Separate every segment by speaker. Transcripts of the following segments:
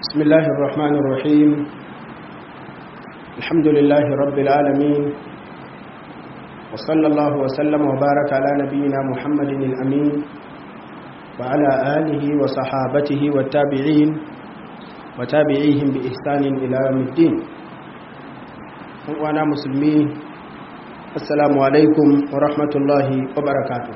Speaker 1: بسم الله الرحمن الرحيم. الحمد لله رب العالمين، وصلى الله وسلم وبارك على نبينا محمد الأمين وعلى آله وصحابته والتابعين وتابعيهم بإحسان إلى يوم الدين. وأنا مسلمين، السلام عليكم ورحمة الله وبركاته.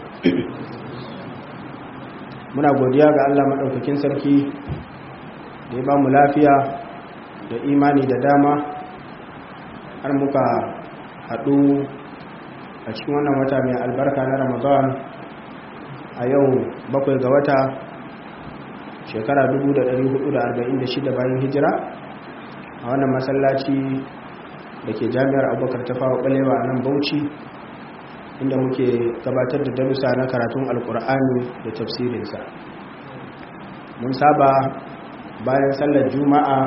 Speaker 1: muna godiya ga Allah madaukakin sarki da ya ba mu lafiya da imani da dama har muka haɗu a cikin wannan wata mai albarka na Ramadan a yau 7 ga wata shekara 1446 bayan hijira a wannan masallaci da ke jami'ar Abubakar Tafawa Balewa a nan Bauchi, inda muke gabatar da darussa na karatun alkur'ani da tafsirinsa. Mun saba bayan sallar juma'a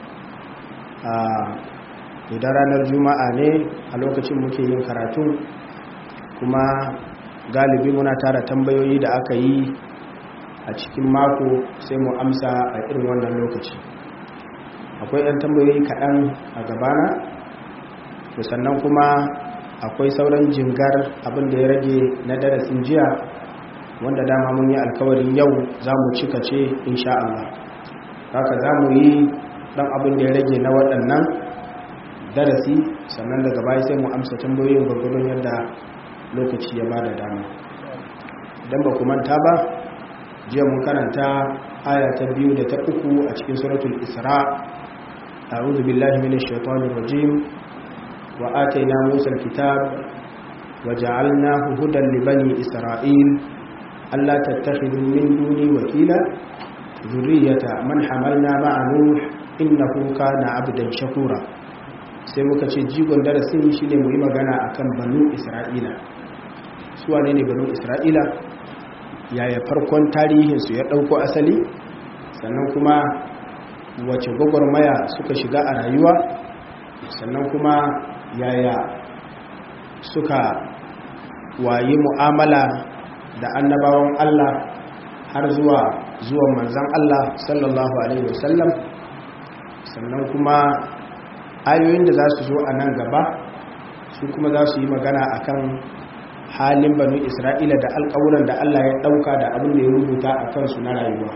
Speaker 1: idan ranar juma'a ne a lokacin muke yin karatun, kuma galibi muna tara tambayoyi da aka yi a cikin mako sai mu amsa a irin wannan lokaci. Akwai 'yan tambayoyi kaɗan a gabana, to sannan kuma akwai sauran jingar abin da ya rage na darasin jiya, wanda dama mun yi alkawarin yau za mu cika ce insha Allah. Haka za mu yi ɗan abin da ya rage na waɗannan darasi, sannan daga baya sai mu amsa tambayoyin gwargwadon yadda lokaci ya ba da dama. Idan ba ku manta ba, jiya mun karanta aya ta 2 da ta 3 a cikin suratul Isra. A'udhu billahi minash shaitanir rajim. وآتينا موسى الكتاب وجعلناه هدى لبني إسرائيل ألا تتخذوا من دوني وكيلا ذرية من حملنا مع نوح إنه كان عبدا شكورا. sai muka ce jigon darasin shi ne mu yi magana akan banu Isra'ila. Su wane ne banu Isra'ila? Yaya farkon tarihinsu ya ɗauko asali? Sannan kuma wace gwagwarmaya suka shiga a rayuwa? Sannan kuma yaya suka wayi mu'amala da annabawan Allah har zuwan manzan Allah sallallahu alaihi wasallam. Sannan kuma ayoyin da za su zo a nan gaba su kuma za su yi magana akan halin banu Isra'ila da alƙawuran da Allah ya ɗauka da abin da ya rubuta a kansu na rayuwa.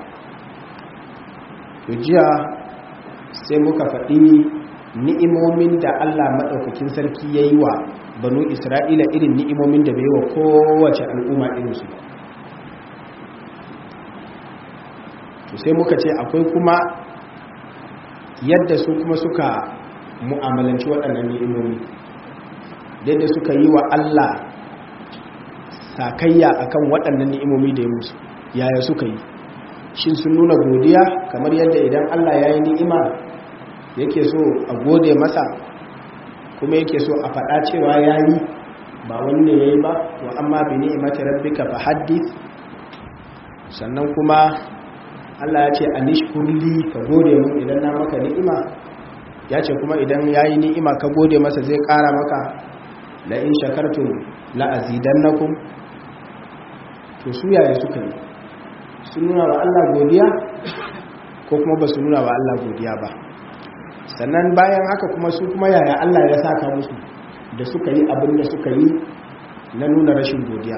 Speaker 1: Jiya sai muka faɗi ni'imomin da Allah maɗaukakin sarki ya yi wa banu Isra'ila, irin ni'imomin da bai wa kowace al'umma irinsu ba. To sai muka ce akwai kuma yadda su kuma suka mu'amalanci waɗannan ni'imomi, yadda suka yi wa Allah sakayya akan waɗannan ni'imomi da ya musu. Yaya suka yi? Shin sun nuna godiya kamar yadda idan Allah ya yi ni'ima yake so a gode masa, kuma yake so a faɗa cewa ya yi, ba wani ne ya yi ba? Wa amma bi ni'imati rabbika fa haddith. Sannan kuma Allah ya ce anishkurli, ka gode mun idan na maka ni'ima. Ya ce kuma idan ya yi ni'ima ka gode masa zai ƙara maka, la in shakartum la azidannakum. To su yaya suka yi? Sun nuna wa Allah godiya ko kuma ba su nuna wa Allah godiya ba? Sannan bayan haka kuma su kuma yaya Allah ya saka musu da suka yi abin da suka yi na nuna rashin godiya.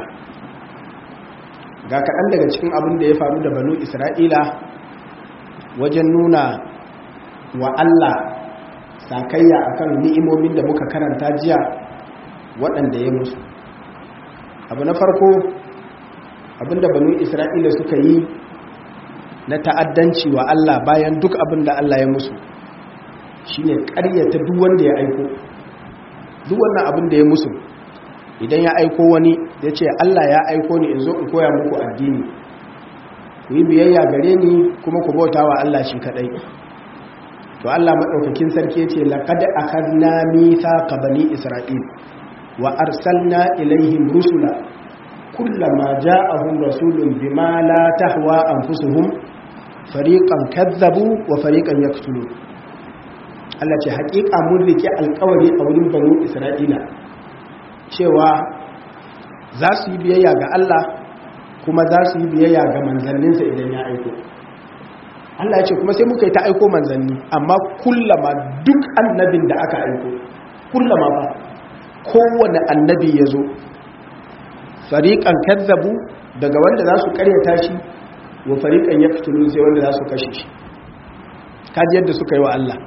Speaker 1: Ga kaɗan daga cikin abin da ya faru da banu Isra'ila wajen nuna wa Allah sakayya akan ni'imomin da muka karanta jiya waɗanda ya musu. Abu na farko, abin da banu Isra'ila suka yi na ta'addanci wa Allah bayan duk abin da Allah ya musu shi ne ƙaryata duk wanda ya aiko. Duk wannan abin da ya musu, idan ya aiko wani ya ce Allah ya aiko ni in zo in koya muku addini, ku yi biyayya gare ni kuma ku bauta wa Allah shi kaɗai. To Allah maɗaukakin sarki ya ce laqad akhadna mithaqa bani Isra'il wa arsalna ilaihim rusula kullama ja'ahum rasulun bima la tahwa anfusuhum fariqan kadzabu wa fariqan yaqtulun. Allah ce haƙiƙa mun rike alƙawari a wurin banu Isra'ila cewa za su yi biyayya ga Allah kuma za su yi biyayya ga manzanninsa idan ya aiko. Allah ya ce kuma sai muka yi ta aiko manzanni amma kullama duk annabin da aka aiko kullama ba kowane annabi ya zo fariƙan kazzabu daga wanda za su karyata shi wa fariƙan ya fitulu sai wanda za su kashe shi kaji yadda suka yi wa Allah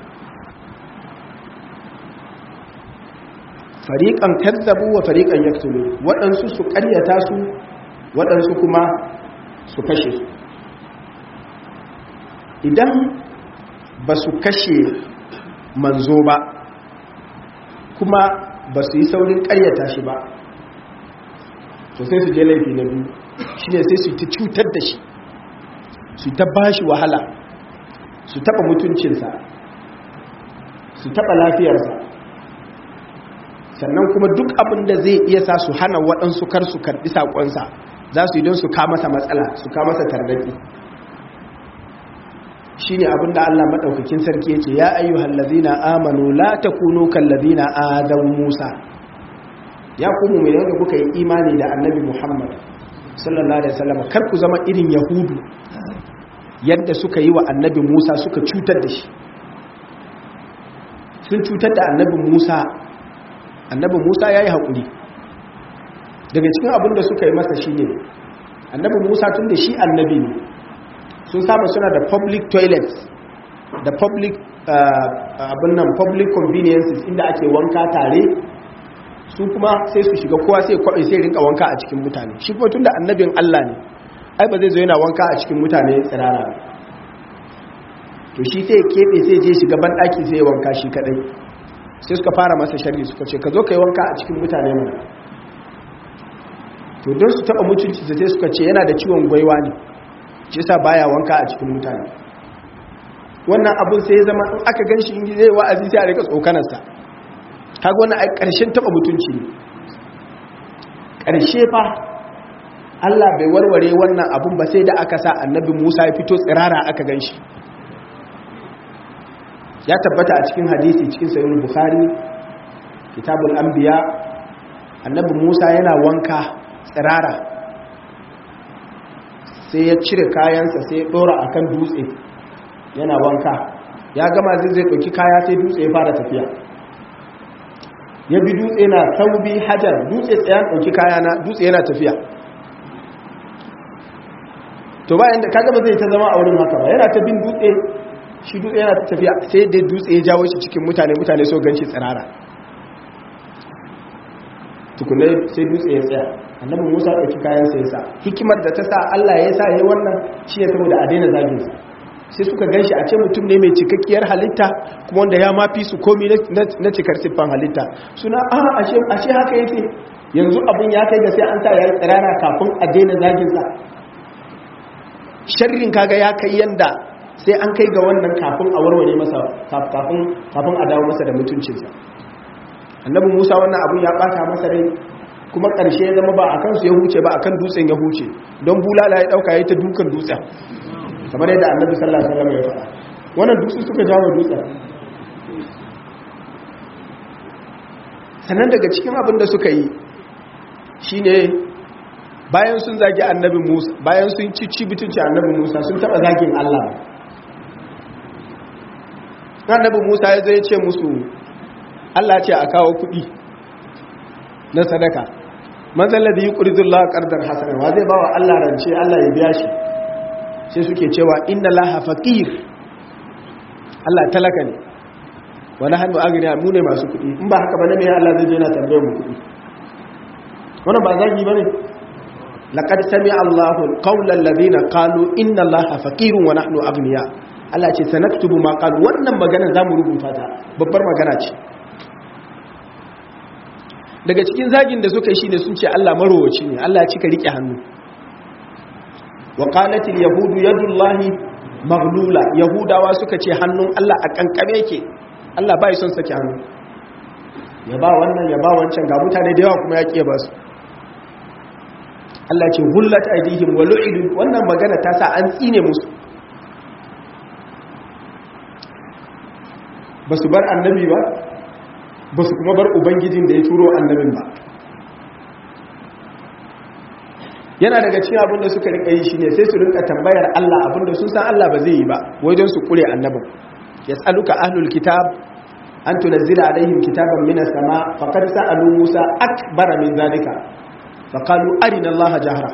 Speaker 1: fariƙan kazzabu wa fariƙan ya fitulu waɗansu su karyata su waɗansu kuma su kashe su idan ba su kashe manzo ba kuma ba su yi saurin karyata shi ba to sai su je laifi na biyu shi ne sai su ta cutar da shi su ta ba shi wahala su taɓa mutuncinsa su taɓa lafiyarsa sannan kuma duk abin da zai iya sa su hana waɗansu kar su karɓi saƙonsa za su yi don su masa matsala su masa tarnaki shi ne abin da Allah maɗaukakin sarki ya ce ya ayyuhal ladina amanu la takunu kal ladina adaw Musa ya kuma mai da kuka yi imani da annabi Muhammad sallallahu alaihi wasallam kar ku zama irin yahudu yadda suka yi wa annabi Musa suka cutar da shi sun cutar da annabi Musa yayi hakuri daga cikin abin da suka yi masa shine annabi Musa tun da shi annabi ne sun saba suna da public toilets da public public conveniences inda ake wanka tare su kuma sai su shiga kowa sai kwaɓe sai rinka wanka a cikin mutane shi kuma tun da annabin Allah ne ai ba zai zo yana wanka a cikin mutane tsirara to shi sai keɓe sai je shiga banɗaki sai wanka shi kaɗai sai suka fara masa sharri suka ce ka zo ka yi wanka a cikin mutane mana to don su taɓa mutunci sai suka ce yana da ciwon gwaiwa ne shi sa baya wanka a cikin mutane wannan abun sai ya zama in aka gan shi in zai wa'azi sai a rika tsokanarsa kaga wannan ai ƙarshen taɓa mutunci ne ƙarshe fa Allah bai warware wannan abun ba sai da aka sa annabi Musa ya fito tsirara aka gan shi ya tabbata a cikin hadisi cikin sahih Bukhari kitabul anbiya annabi Musa yana wanka tsirara sai ya cire kayansa sai ya dora akan dutse yana wanka ya gama zai dauki kaya sai dutse ya fara tafiya ya bi dutse na saubi hajar dutse tsayan dauki kaya na dutse yana tafiya to bayan da kaga ba zai ta zama a wurin haka ba yana ta bin dutse shi dutse yana ta tafiya sai dai dutse ya jawo shi cikin mutane so ganshi tsirara tukunai sai dutse ya tsaya annabi Musa ɗauki kayan sa yasa hikimar da ta sa Allah ya sa yayi wannan shi ne saboda a daina zagin sa sai suka ganshi a ce mutum ne mai cikakkiyar halitta kuma wanda ya mafi su komai na cikar siffan halitta suna ashe haka yake yanzu abin ya kai ga sai an sa yayi tsirara kafin a daina zagin sa sharrin kaga ya kai yanda sai an kai ga wannan kafin a warware masa kafin a dawo masa da mutuncinsa annabi Musa wannan abun ya bata masa rai kuma ƙarshe ya zama ba a kansu ya huce ba a kan dutsen ya huce don bulala ya ɗauka ya ta dukan dutsen kamar yadda annabi sallallahu alaihi wasallam ya faɗa wannan dutsen suka jawo dutsen sannan daga cikin abin da suka yi shine bayan sun zagi annabi Musa bayan sun ci bitunci annabi Musa sun taɓa zagin Allah annabi Musa ya zai ce musu Allah ce a kawo kuɗi na sadaka manzan ladhi yuqridullahu qardan hasana wa zai bawa Allah rance Allah ya biya shi sai suke cewa inna laha faqir Allah talaka ne wa nahnu aghniya mu ne masu kuɗi in ba haka ba ne mai Allah zai je na tambayar mu kuɗi wannan ba zagi bane laqad sami'a Allahu qawla alladhina qalu inna Allaha faqirun wa nahnu aghniya Allah ce sanaktubu ma qalu wannan magana zamu rubuta ta babbar magana ce daga cikin zagin da suka yi shine sun ce Allah marowaci ne Allah ya cika rike hannu wa qalatil yahudu yadullahi maghlula yahudawa suka ce hannun Allah a kankame yake Allah bai son sake hannu ya ba wannan ya ba wancan ga mutane da yawa kuma ya kiye ba su Allah ce hullat aidihim wa lu'idu wannan magana ta sa an tsine musu basu bar annabi ba basu kuma bar ubangijin da ya turo annabin ba yana daga cikin abin da suka rika yi shine sai su rinka tambayar Allah abin da sun san Allah ba zai yi ba wajen su kure annabin yas'aluka ahlul kitab an tunzila alaihim kitaban minas sama faqad sa'alu Musa akbara min zalika faqalu arina Allah jahra.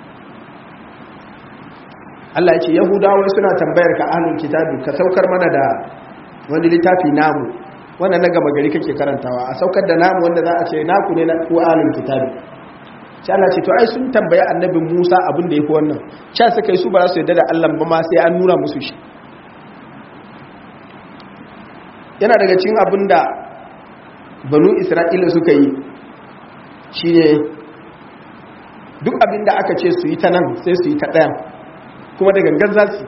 Speaker 1: Allah ya ce Yahudawa suna tambayar ka ahlul kitabi ka saukar mana da wani littafi namu wannan na gaba gari kake karantawa a saukar da namu wanda za a ce naku ne na ku ahlul kitabi. sai Allah ce to ai sun tambaya annabi Musa abin da yafi wannan cha suka yi su ba za su yarda da Allah ba ma sai an nuna musu shi. Yana daga cikin abin da banu Isra'ila suka yi shine duk abin da aka ce su yi ta nan sai su yi ta ɗayan kuma da gangan za su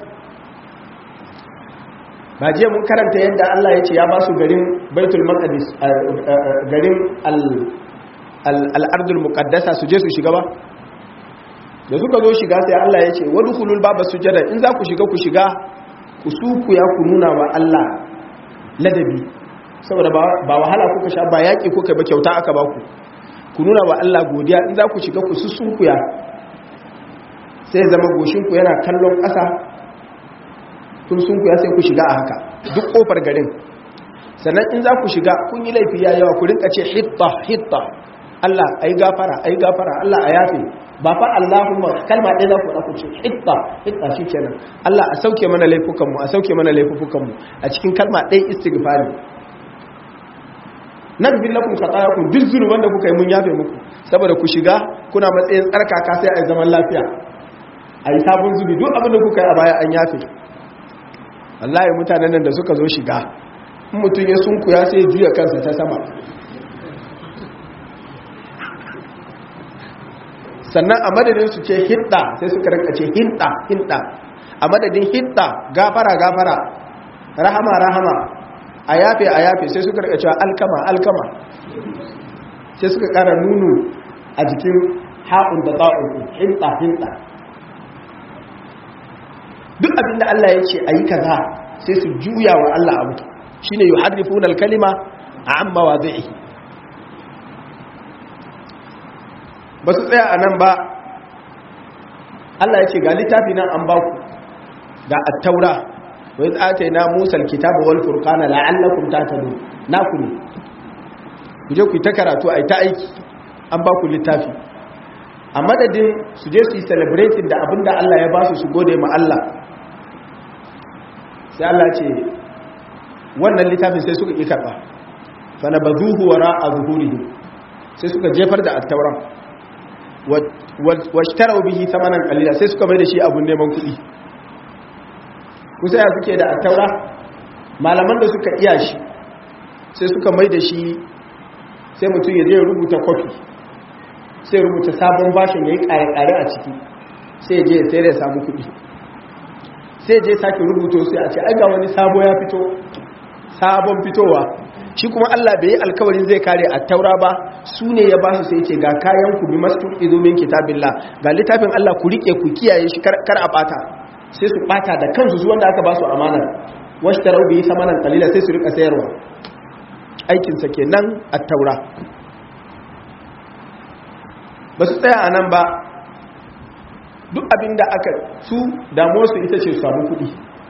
Speaker 1: ba je mun karanta yadda Allah ya ce ya ba su garin Baitul Maqdis garin al'ardul muqaddasa su je su shiga ba da suka zo shiga sai Allah ya ce wadkhulul baba sujada in za ku shiga ku sukuya ku nuna wa Allah ladabi saboda ba wahala kuka sha ba yaki kuka ba kyauta aka ba ku nuna wa Allah godiya in za ku shiga ku sukuya sai zama goshin ku yana kallon ƙasa kun sunkuya sai ku shiga a haka duk kofar garin sannan in za ku shiga kun yi laifi ya yawa ku rinka ce hitta Allah ai gafara Allah a yafe ba fa Allahumma kalma ɗaya za ku ɗauku ce hitta shi kenan Allah a sauke mana laifukanmu a cikin kalma ɗaya istighfari nan bin lakum khatayakum duk zunuban da kuka yi mun yafe muku saboda ku shiga kuna matsayin tsarkaka sai a zaman lafiya a yi sabon zubi duk abin da kuka yi a baya an yafe. Wallahi mutanen nan da suka zo shiga in mutum ya sunkuya sai ya juya kansa ta sama sannan a madadin su ce hidda sai suka rinka ce hinda a madadin hidda gafara rahama a yafe sai suka rinka cewa alkama sai suka kara nunu a jikin haƙun da ta'un hinda duk abinda Allah ya ce a yi kaza sai su juya wa Allah abu shi ne yi harrifuna kalima a amma wa zai ba su tsaya a nan ba Allah ya ce ga littafi nan an ba ku ga attaura wai tsatai na musal kitabu wal furqana la'allakum tahtadun naku ne ku je ku yi ta karatu a yi ta aiki an ba ku littafi a madadin su je su yi celebrating da abinda Allah ya ba su gode ma Allah sai Allah ce wannan littafin sai suka ƙi karɓa fa nabazuhu wara'a zuhurihim sai suka jefar da at-tauran washtaraw bihi thamanan qalila sai suka mai da shi abun neman kuɗi kusa ya suke da at-taura malaman da suka iya shi sai suka mai da shi sai mutum ya je rubuta copy sai rubuta sabon bashin yayi kare-kare a ciki sai je sai ya samu kuɗi sai je sake rubuto sai a ce ai ga wani sabo ya fito sabon fitowa shi kuma Allah bai yi alkawarin zai kare at-taura ba su ne ya ba su sai ce ga kayan ku bi mastur izumin kitabillah ga littafin Allah ku rike ku kiyaye shi kar a bata sai su bata da kansu su wanda aka ba su amana washtaru bi samanan qalila sai su rika sayarwa aikin sa kenan at-taura ba su tsaya anan ba duk abinda aka su damuwarsu ita ce su samu kuɗi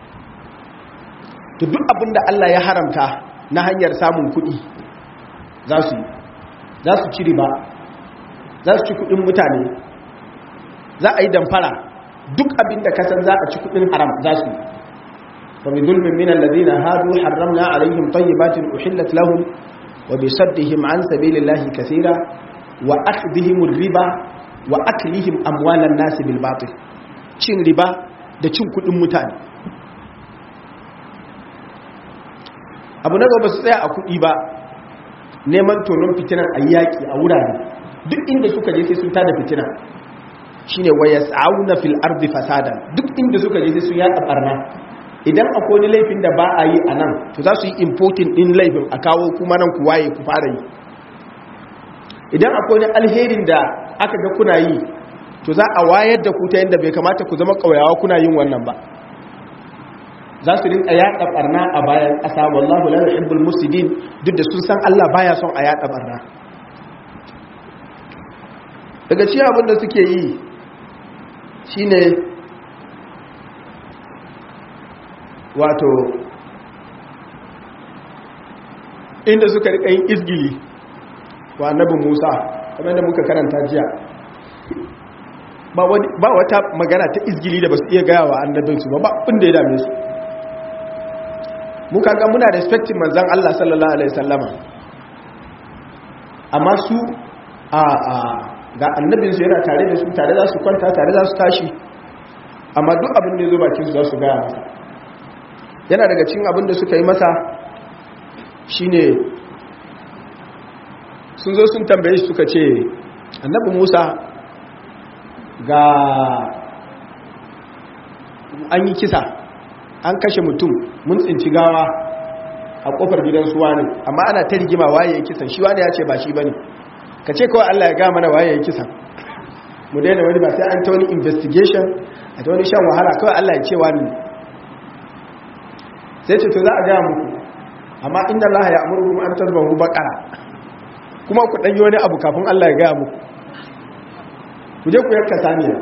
Speaker 1: to duk abinda Allah ya haramta na hanyar samun kuɗi za su ci riba za su ci kuɗin mutane za a yi damfara duk abinda kasan za a ci kuɗin haram za su wa bi zulmin min alladhina hadu harramna alaihim tayyibatin uhillat lahum wa bi saddihim an sabilillahi kaseera wa akhdhihim riba wa aklihim amwalan nasi bil batil cin riba da cin kudin mutane abu na gaba su tsaya a kudi ba neman tonon fitinar ayyaki a wurare duk inda suka je sai sun tada fitina shine wayas'auna fil ardi fasada duk inda suka je sai sun yada barna idan akwai wani laifin da ba a yi anan to za su yi importing din laifin a kawo kuma nan ku waye ku fara yi idan akwai wani alherin da aka ga kuna yi to za a wayar da ku ta yadda bai kamata ku zama kauyawa kuna yin wannan ba za su rinka yaɗa barna a bayan ƙasa wallahu la yuhibbul mufsidin duk da sun san Allah baya son a yaɗa barna daga cikin abin da suke yi shine wato inda suka rika yin izgili wa annabi Musa kamar da muka karanta jiya ba wata magana ta izgili da basu iya gaya wa annabinsu ba inda ya dame su muka ga muna respecting manzon Allah sallallahu alaihi wasallama amma su ga annabinsu yana tare da su tare za su kwanta tare za su tashi amma duk abin da ya zo bakin su za su gaya masa yana daga cikin abin da suka yi masa shine sun zo sun tambaye shi suka ce annabi Musa ga an yi kisa an kashe mutum mun tsinci gawa a kofar gidan su wani amma ana ta rigima waye ya kisan shi wani ya ce ba shi bane ka ce kawai Allah ya ga mana waye ya kisan mu daina wani ba sai an ta wani investigation a ta wani shan wahala kawai Allah ya ce wani sai ce to za a ga muku amma inda Allah ya amuru an tarbahu baqara kuma ku danyi wani abu kafin Allah ya ga muku ku je ku yanka saniya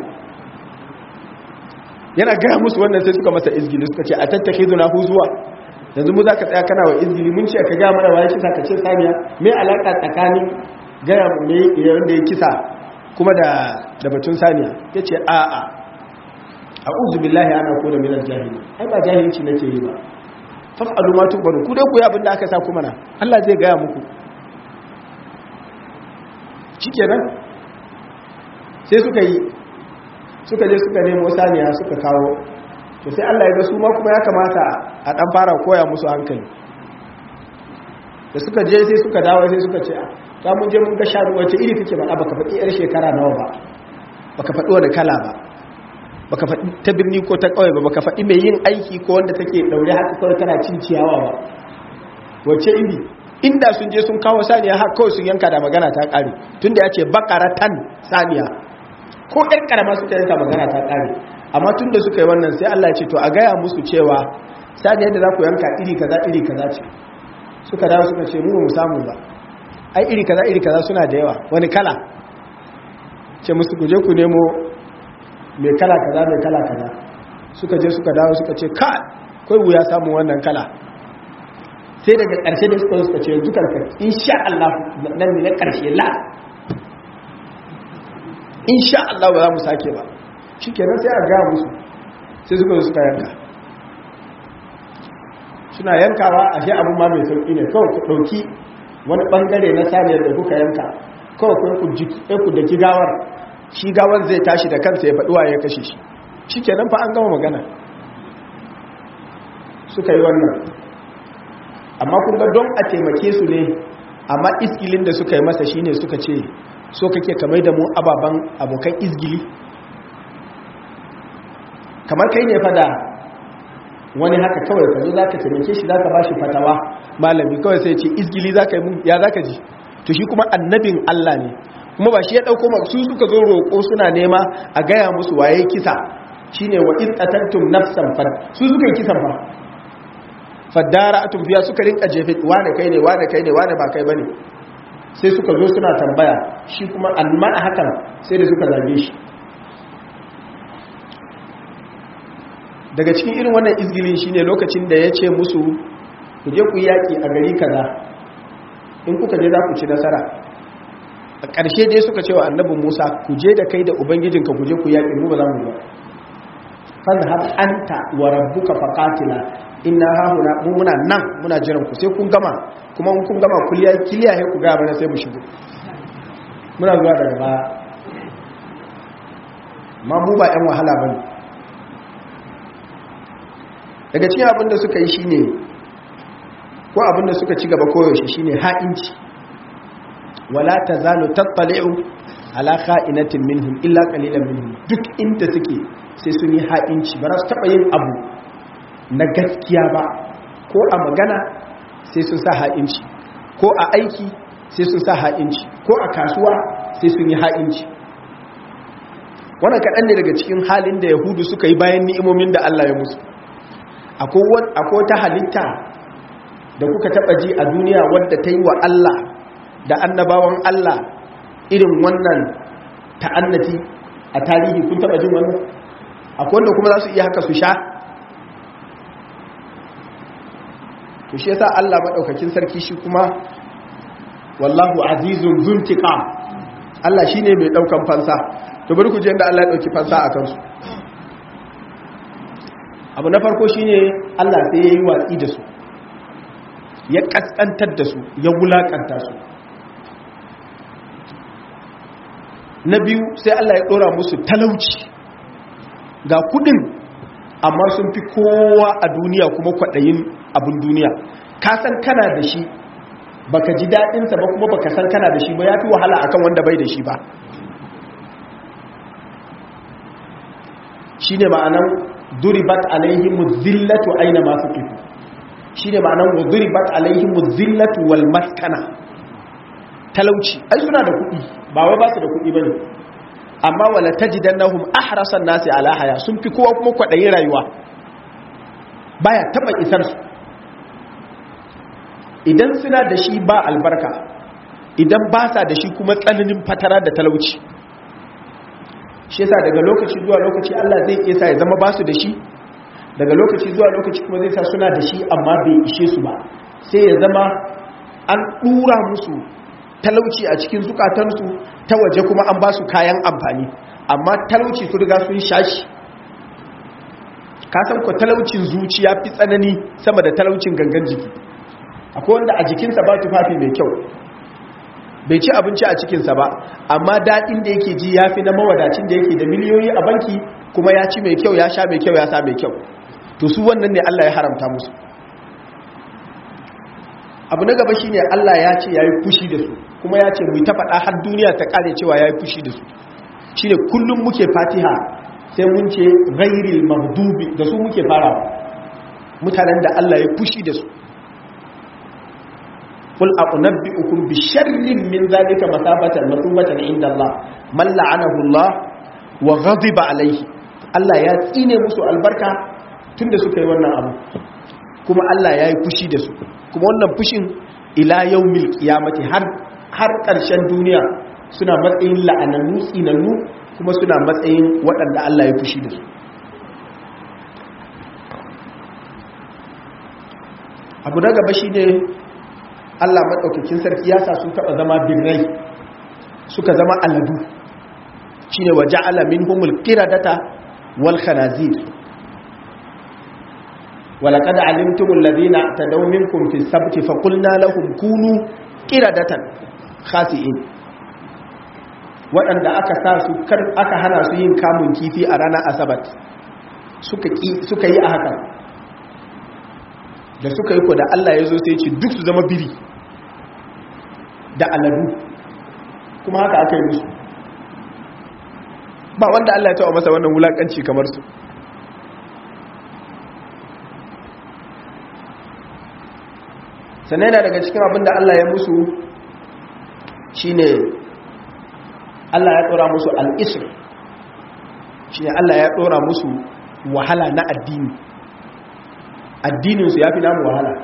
Speaker 1: yana gaya musu wannan sai suka masa izgili suka ce a tattakhiduna huzuwa yanzu mu za ka tsaya kana wa izgili mun ce ka ga mana waye kisa ka ce saniya me alaka tsakanin gaya mu ne wanda ya kisa kuma da batun saniya yace a a'udhu billahi ana kuna minal jahili ai ba jahilci nake yi ba fa'alu ma tubaru ku dai ku yi abinda aka sa kuma na Allah zai gaya muku shikenan sai suka je suka nemo saniya suka kawo to sai Allah ya ga su ma kuma ya kamata a dan fara koya musu hankali da suka je sai suka dawo sai suka ce ta mun je mun ga sharu wace iri kake ba baka faɗi yar shekara nawa ba baka faɗi wani kala ba baka faɗi ta birni ko ta ƙauye ba baka faɗi mai yin aiki ko wanda take daure haka kawai tana cin ciyawa ba wace iri inda sun je sun kawo saniya har kawai sun yanka da magana ta ƙare tunda ya ce bakaratan saniya ko ƴar ƙarama suka yanka magana ta ƙare amma tunda suka yi wannan sai Allah ya ce to a gaya musu cewa saniya da za ku yanka iri kaza ce suka dawo suka ce mu samu ba ai iri kaza suna da yawa wani kala ce musu ku je ku nemo mai kala kaza suka je suka dawo suka ce ka kai wuya samu wannan kala sai daga ƙarshe da suka ce yanzu karka insha Allah nan ne na ƙarshe la insha Allah ba za mu sake ba shikenan sai a ga musu sai suka zo suka yanka suna yankawa ashe abun ma mai sauki ne kawai ku dauki wani bangare na saniyar da kuka yanka kawai ku daki gawar shi gawar zai tashi da kansa ya faɗuwa ya kashe shi shikenan fa an gama magana suka yi wannan amma kun ga don a taimake su ne amma iskilin da suka yi masa shine suka ce so kake kamar da mu ababan abokan izgili kamar kai ne fada wani haka kawai ka zo za ka taimake shi za ka ba shi fatawa malami kawai sai ce izgili za ka yi mun ya za ka ji to shi kuma annabin Allah ne kuma ba shi ya ɗauko su suka zo roƙo suna nema a gaya musu waye kisa shine wa in qataltum nafsan fa su suka yi kisan fa faddara atum fiya suka rinka jefe wane kai ne wane ba kai bane sai suka zo suna tambaya shi kuma amma a hakan sai da suka zage shi daga cikin irin wannan izgilin shine lokacin da ya ce musu ku je ku yaki a gari kaza in kuka je za ku ci nasara a ƙarshe dai suka ce wa annabi Musa ku je da kai da ubangijinka ku je ku yaki mu ba za mu ba fadhhab anta wa rabbuka faqatila inna hahuna mu muna nan muna jiran ku sai kun gama kuma kun gama kiliya sai ku ga bana sai mu shigo muna zuwa daga baya ma mu ba ƴan wahala bane daga cikin abin da suka yi shine ko abin da suka ci gaba koyaushe shine ha'inci wala tazalu tattali'u ala kha'inatin minhum illa qalilan minhum duk inda suke sai sun yi ha'inci ba za su taba yin abu na gaskiya ba ko a magana sai sun sa ha'inci ko a aiki sai sun sa ha'inci ko a kasuwa sai sun yi ha'inci wannan kaɗan ne daga cikin halin da yahudu suka yi bayan ni'imomin da Allah ya musu akwai wata halitta da kuka taɓa ji a duniya wadda ta yi wa Allah da annabawan Allah irin wannan ta'annati a tarihi kun taba jin wannan? Akwai wanda kuma za su iya haka su sha? To shi yasa Allah madaukakin sarki shi kuma wallahu azizun zuntiqam, Allah shine mai daukan fansa. To bari ku je inda Allah ya dauki fansa a kansu. Abu na farko shine Allah sai yayi watsi da su, ya kaskantar da su, ya wulakanta su. Na biyu sai Allah ya dora musu talauci, ga kudin amma sun fi kowa a duniya kuma kwadayin abin duniya. Ka san kana da shi baka ji dadin sa ba, kuma baka san kana da shi ba, yafi wahala akan wanda bai da shi ba. Shine ma'anar duribat alaihimuz zillatu aina ma suqifu. Shine ma'anar duribat alaihimuz zillatu wal maskana. Talauci ai suna da kuɗi, ba wai ba su da kuɗi bane, amma wala tajidannahum ahrasan nasi ala haya, sun fi kowa kuma kwadayin rayuwa, baya taba isar su. Idan suna da shi ba albarka, idan ba sa da shi kuma tsananin fatara da talauci. Shi yasa daga lokaci zuwa lokaci Allah zai iya sa ya zama ba su da shi, daga lokaci zuwa lokaci kuma zai sa suna da shi amma bai ishe su ba, sai ya zama an dura musu talauci a cikin zukatansu, ta waje kuma an ba su kayan amfani, amma talauci su riga sun shashi. Kasan ko talaucin zuciya fi tsanani sama da talaucin gangan jiki. Akwai wanda a jikinsa ba tufafi mai kyau, bai ci abinci a cikinsa ba, amma daɗin da yake ji ya fi na mawadacin da yake da miliyoyi a banki kuma ya ci mai kyau, ya sha mai kyau, ya sa mai kyau. To su wannan ne Allah ya haramta musu. Abu na gaba shine Allah ya ce yayi fushi da su, kuma ya ce mu ta faɗa har duniya ta kare cewa yayi fushi da su. Shine kullum muke Fatiha sai mun ce ghairil maghdubi, da su muke farawa, mutanen da Allah ya fushi da su. Qul a'unabbi'ukum bi sharrin min zalika masubatan inda Allah man la'anahu Allah wa ghadiba alayhi. Allah ya tsine musu albarka tunda suka yi wannan abu, kuma Allah ya yi fushi da su, kuma wannan fushin ila yaumil qiyamati har ƙarshen duniya suna matsayin la'anannu, tsinannu, kuma suna matsayin waɗanda Allah ya fushi da su. Abu na gaba shine Allah madaukakin sarki ya sa sun taɓa zama birrai, suka zama aladu, shine waja'ala minhumul qiradata wal khanazir. ولقد علمتم الذين اعتدوا منكم في السبت فقلنا لهم كونوا قردة خاسئين. waɗanda aka hana su yin kamun kifi a ranar asabat suka yi a haka, da suka yi ko da Allah ya zo sai ce duk su zama biri da aladu, kuma haka aka yi musu. Ba wanda Allah ya taɓa masa wannan wulaƙanci kamar su. Sannan yana daga cikin abinda Allah ya musu shine Allah ya tsora musu al'isr, shine Allah ya tsora musu wahala na addini. Addininsu ya fi namu wahala.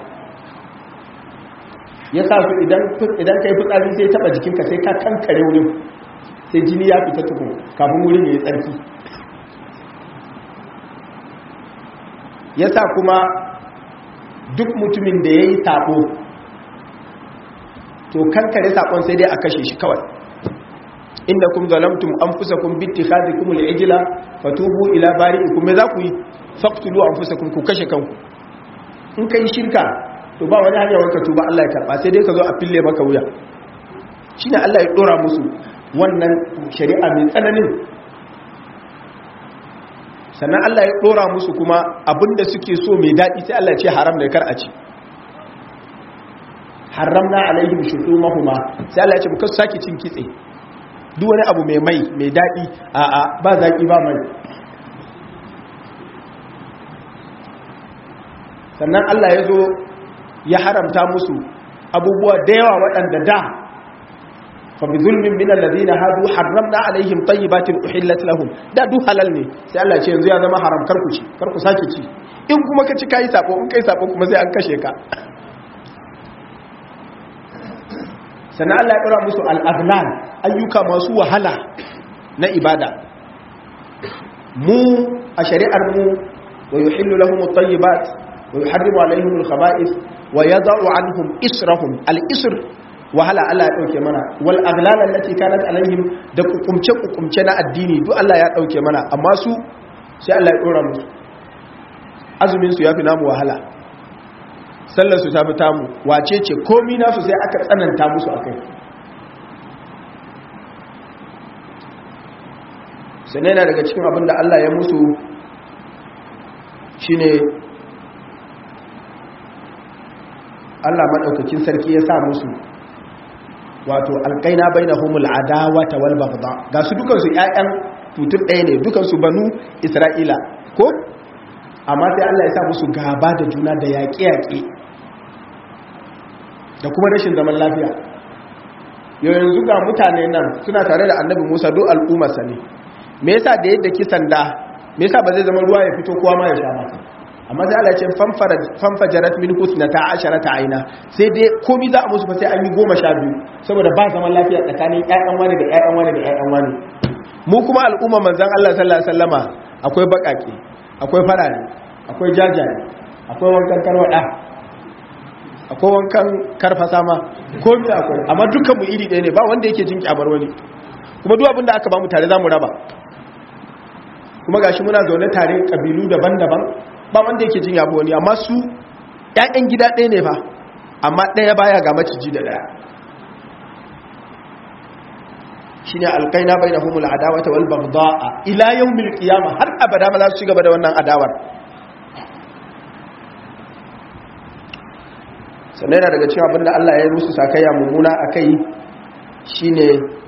Speaker 1: Ya sa su idan ka yi fitsari sai taba jikinka sai ka kankare wurin, sai jini ya fita tukun kafin wurin ya yi tsarki. Ya sa kuma duk mutumin da ya yi saɓo, to kankare saɓon sai dai a kashe shi kawai. Inda kun zalamtum an fusa kun bitti hazi kuma al'ijila fatubu ila bari kuma za ku yi faktulu an fusa kun ku kashe kanku. In ka yi shirka, to ba wani hanyar wanka tuba Allah ya karɓa, sai dai ka zo a fille maka wuya. Shi ne Allah ya ɗora musu wannan shari'a mai tsananin. Sannan Allah ya ɗora musu kuma abinda suke so mai daɗi, sai Allah ce haram da kar a ci. Haramna alaihim shuhumahuma, sai Allah ya ce muka sake cin kitse. Duk wani abu mai daɗi, a'a ba zaki ba mai. Sannan Allah ya zo ya haramta musu abubuwa da yawa waɗanda da fa bi zulmin min alladhina hadu harramna alaihim tayyibatin uhillat lahum, da duk halal ne, sai Allah ce yanzu ya zama haram, kar ku ci, kar ku sake ci. In kuma ka ci kai sabo, in kai sabo kuma sai an kashe ka. Sannan Allah ya dora musu al-aghlal, ayyuka masu wahala na ibada. mu a shari'ar mu wa yuhillu lahum at-tayyibat wa yuharrimu alaihim al-khaba'ith wa yad'u anhum israhum al-isr wahala Allah ya dauke mana wal aghlal allati kanat alaihim da kukumce na addini duk Allah ya dauke mana amma su sai Allah ya dora musu azumin su yafi namu wahala sallar su tafi tamu wace ce komai nasu sai aka tsananta musu akai sannan yana daga cikin abin da Allah ya musu shine Allah madaukakin sarki ya sa musu wato alqaina bainahumul adawata wal baghdha ga su dukan su ƴaƴan mutum ɗaya ne dukan su banu Isra'ila ko amma sai Allah ya sa musu gaba da juna da yaƙe-yaƙe da kuma rashin zaman lafiya yanzu ga mutane nan suna tare da Annabi Musa duk al'ummarsa ne me yasa da yadda kisan da me yasa ba zai zama ruwa ya fito kowa ma ya sha ba amma sai Allah ya ce fanfajarat min husnata asharata aina sai dai komai za a musu fa sai an yi 12 saboda ba zaman lafiya tsakanin ƴaƴan wani da ƴaƴan wani da ƴaƴan wani mu kuma al'umma manzon Allah sallallahu alaihi wasallama akwai bakake akwai farare akwai jajaye akwai wankan tarwada akwai wankan karfasa ma komai akwai amma dukkan mu iri ɗaya ne ba wanda yake jin kyamar wani kuma duk abin da aka ba mu tare zamu raba kuma gashi muna zaune tare kabilu daban-daban ba wanda yake jin yabo wani amma su ƴaƴan gida ɗaya ne fa amma ɗaya baya ga maciji da ɗaya shine alqaina bainahumul adawata wal baghdha ila yawmil qiyamah har abada ba za su ci gaba da wannan adawar sannan yana daga cikin abin da Allah ya yi musu sakayya mummuna akai shine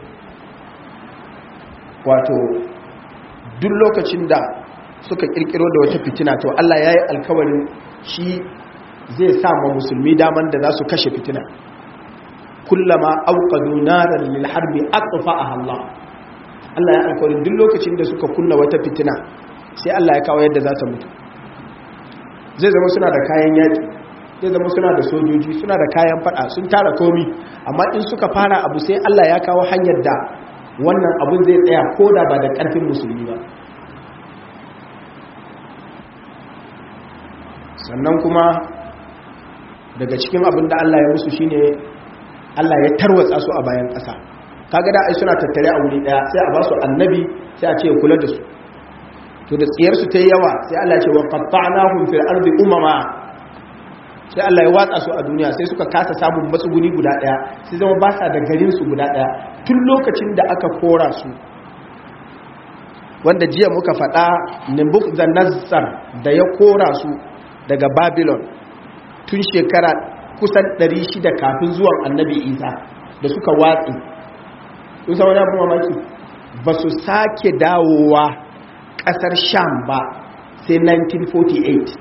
Speaker 1: wato duk lokacin da suka kirkiro da wata fitina to Allah ya yi alkawarin shi zai sa ma musulmi daman da za su kashe fitina kullama auqadu naran lil harbi atfa'aha Allah Allah ya alkawarin duk lokacin da suka kunna wata fitina sai Allah ya kawo yadda za ta mutu zai zama suna da kayan yaki zai zama suna da sojoji suna da kayan fada sun tara komi amma in suka fara abu sai Allah ya kawo hanyar da wannan abun zai tsaya ko da ba da ƙarfin musulmi ba sannan kuma daga cikin abin da Allah ya musu shine Allah ya tarwatsa su a bayan ƙasa kaga da ai suna tattare a wuri daya sai a ba su annabi sai a ce ya kula da su to da tsiyar su tayi yawa sai Allah ya ce wa qatta'nahum fil ardi umama sai Allah ya watsa su a duniya sai suka kasa samun matsuguni guda daya sai zama ba sa da garin su guda daya tun lokacin da aka kora su wanda jiya muka faɗa Nebuchadnezzar da ya kora su daga Babylon tun shekara kusan 600 kafin zuwan Annabi Isa da suka watsi sun san wani abu mamaki ba su sake dawowa ƙasar Sham ba sai 1948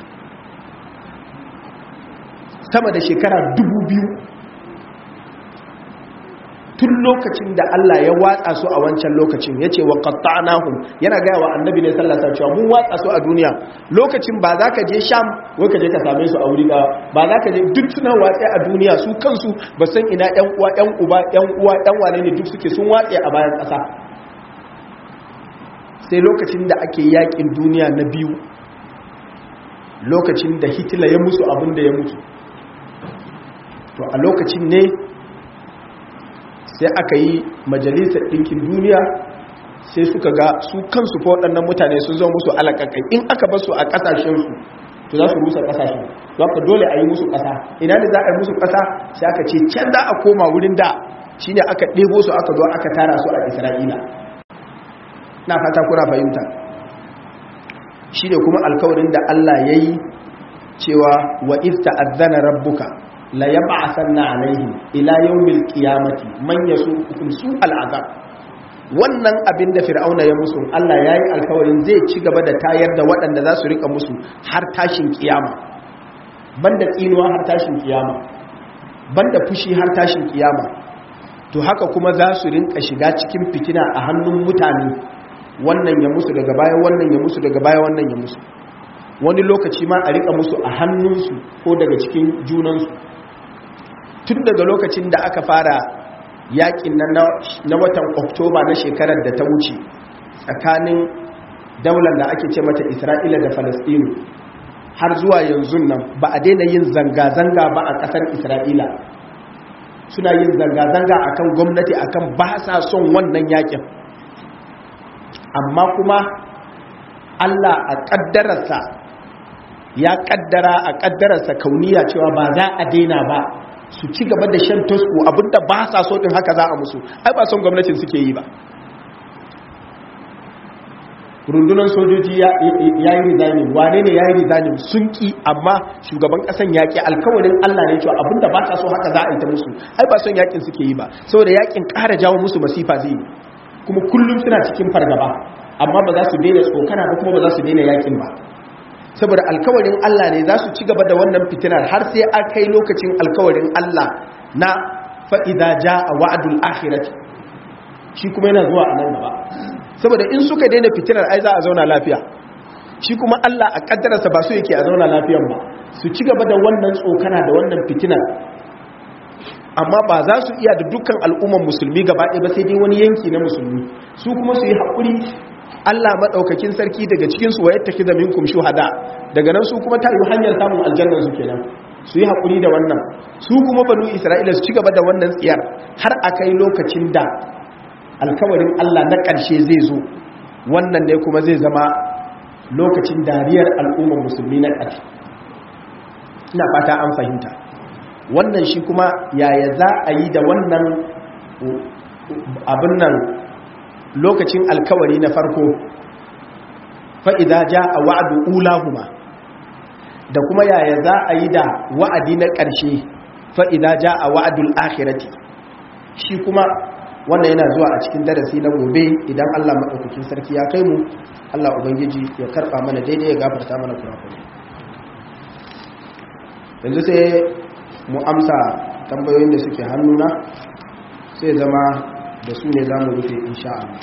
Speaker 1: sama da shekara 2000 tun lokacin da Allah ya watsa su a wancan lokacin ya ce wa qatta'nahum yana gaya wa annabi ne sallallahu alaihi wasallam mun watsa su a duniya lokacin ba za ka je Sham wai ka je ka same su a wuri ba za ka je duk suna watsa a duniya su kansu ba san ina ƴan uwa ƴan uba ƴan uwa ƴan wane ne duk suke sun watsa a bayan ƙasa sai lokacin da ake yakin duniya na biyu lokacin da Hitler ya musu abin da ya mutu to a lokacin ne sai aka yi majalisar ɗinkin duniya sai suka ga su kansu fa waɗannan mutane sun zo musu alaƙaƙai in aka basu a ƙasashensu to za su rusa ƙasashen za ka dole a yi musu ƙasa ina ne za a yi musu ƙasa sai aka ce can za a koma wurin da shi ne aka ɗebo su aka zo aka tara su a Isra'ila na fata kuna fahimta shi ne kuma alkawarin da Allah ya yi cewa wa iz ta'azzana rabbuka la yab'athanna alaihim ila yawmil qiyamati man yasuquhum su'al azab wannan abin da fir'auna ya musu Allah yayi alkawarin zai ci gaba da tayar da waɗanda za su rika musu har tashin kiyama banda tsinuwa har tashin kiyama banda fushi har tashin kiyama to haka kuma za su rinka shiga cikin fitina a hannun mutane wannan ya musu daga baya wannan ya musu daga baya wannan ya musu wani lokaci ma a rika musu a hannunsu ko daga cikin junansu tun daga lokacin da aka fara yakin na watan Oktoba na shekarar da ta wuce tsakanin daular da ake ce mata Isra'ila da Falastinu har zuwa yanzu nan ba a daina yin zanga-zanga ba a ƙasar Isra'ila. Suna yin zanga-zanga akan gwamnati akan ba sa son wannan yakin, amma kuma Allah a ƙaddararsa ya ƙaddara a ƙaddararsa kauniya cewa ba za a daina ba, su ci gaba da shan tosko abinda ba sa so din haka za a musu. Ai ba son gwamnatin suke yi ba. Rundunar sojoji ya yi rizanin, wane ne ya yi rizanin sun ki, amma shugaban kasan yaƙi alkawarin Allah ne cewa abinda ba ta so haka za a yi ta musu. Ai ba son yaƙin suke yi ba, saboda yaƙin ƙara jawo musu masifa zai yi, kuma kullum suna cikin fargaba, amma ba za su daina tsokana ba kuma ba za su daina yaƙin ba, saboda alkawarin Allah ne za su ci gaba da wannan fitinar har sai a kai lokacin alkawarin Allah na fa'iza ja a wa'adul akhirati, shi kuma yana zuwa a nan gaba. Saboda in suka daina fitinar ai za a zauna lafiya, shi kuma Allah a kaddararsa ba su yake a zauna lafiyan ba, su ci gaba da wannan tsokana da wannan fitinar, amma ba za su iya da dukkan al'umman musulmi gaba ɗaya ba, sai dai wani yanki na musulmi su kuma su yi haƙuri. Allah maɗaukakin sarki daga cikinsu wa yadda kiza minkum shuhada, daga nan su kuma ta yi hanyar samun aljannar su kenan, su yi haƙuri da wannan. Su kuma banu Isra'ila su ci gaba da wannan tsiyar har a kai lokacin da alkawarin Allah na ƙarshe zai zo, wannan ne kuma zai zama lokacin dariyar al'ummar musulmi na ƙarshe. Ina fata an fahimta wannan. Shi kuma yaya za a yi da wannan abin nan lokacin alkawari na farko, fa'iza ja a wa'adu ulahuma, da kuma yaya za a yi da wa'adi na ƙarshe, fa'iza ja a wa'adul akhirati. Shi kuma wannan yana zuwa a cikin darasi na gobe idan Allah maɗaukakin sarki ya kai mu. Allah Ubangiji ya karɓa mana daidai, ya gafarta mana kurakurai. Yanzu sai mu amsa tambayoyin da suke hannuna, sai zama da su ne za mu rufe insha Allah.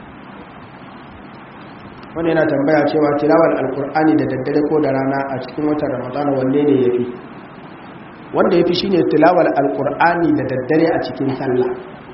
Speaker 1: Wani yana tambaya cewa tilawar alkur'ani da daddare ko da rana a cikin watan Ramadana wanne ne ya fi? Wanda ya fi shi ne tilawar alkur'ani da daddare a cikin sallah,